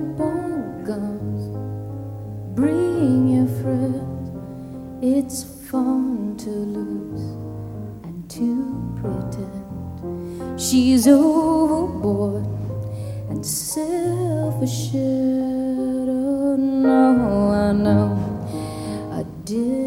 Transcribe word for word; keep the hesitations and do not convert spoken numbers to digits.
bone gums, bring your friends. It's fun to lose and to pretend she's overboard and self-assured. Oh no, I know I did